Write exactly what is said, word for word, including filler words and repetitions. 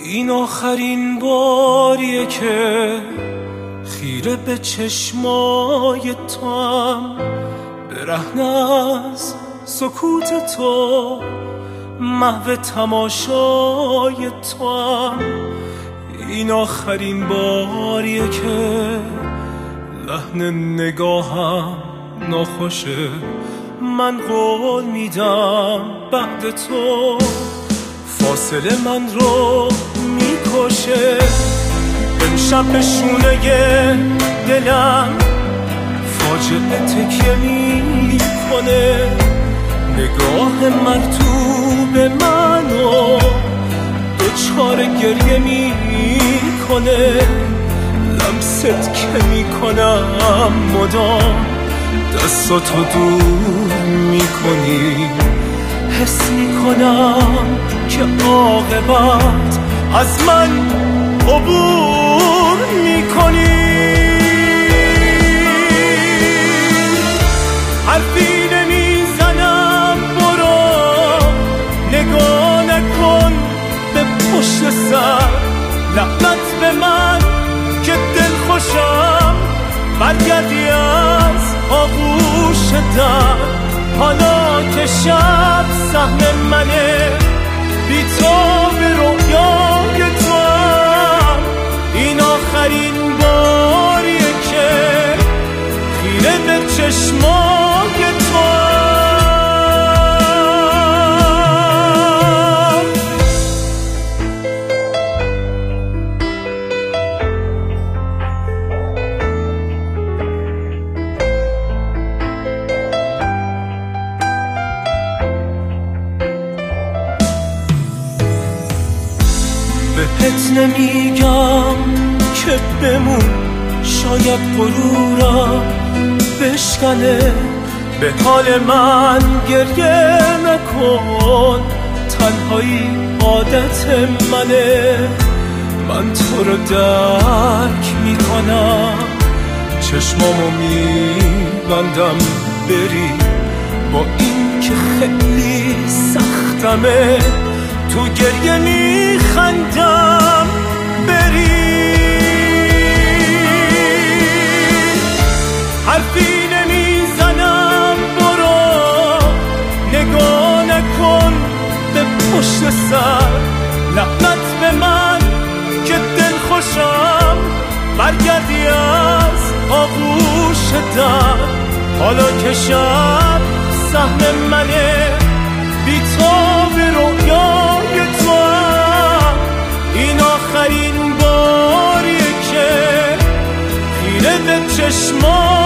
این آخرین باریه که خیره به چشمای توام، برهنه از سکوت تو، محو تماشای توام. این آخرین باریه که لحن نگاهم ناخوشه، من قول میدم بعد تو فاصله من رو میکشه. امشب به شونه دلم فاجعه تکیه میکنه، نگاه مرطوب منو دوچار گریه میکنه. لمست که میکنم مدام دستاتو دور میکنی، حس میکنم که عاقبت از من عبور میکنی. حرفی نمیزنم برو، نگاه نکن به پشت سر، لعنت به من که دل خوشم، برگردی از آغوش در. حالا که شب سهم منه، بی تو به رویای تو هم، این آخرین باریه که خیره به چشمای تو هم. بهت نمیگم که بمون، شاید غرورم بشکنه. به حال من گریه نکن، تنهایی عادت منه. من تو رو درک میکنم، چشمامو میبندم بری، با این که خیلی سختمه تو گریه میخندم بری. حرفی نمیزنم برو، نگاه نکن به پشت سر، لعنت به من که دل خوشم، برگردی از آغوش در. حالا که شب سهم منه، بی تو به رویای تو هم، این آخرین باریه که خیره به چشمان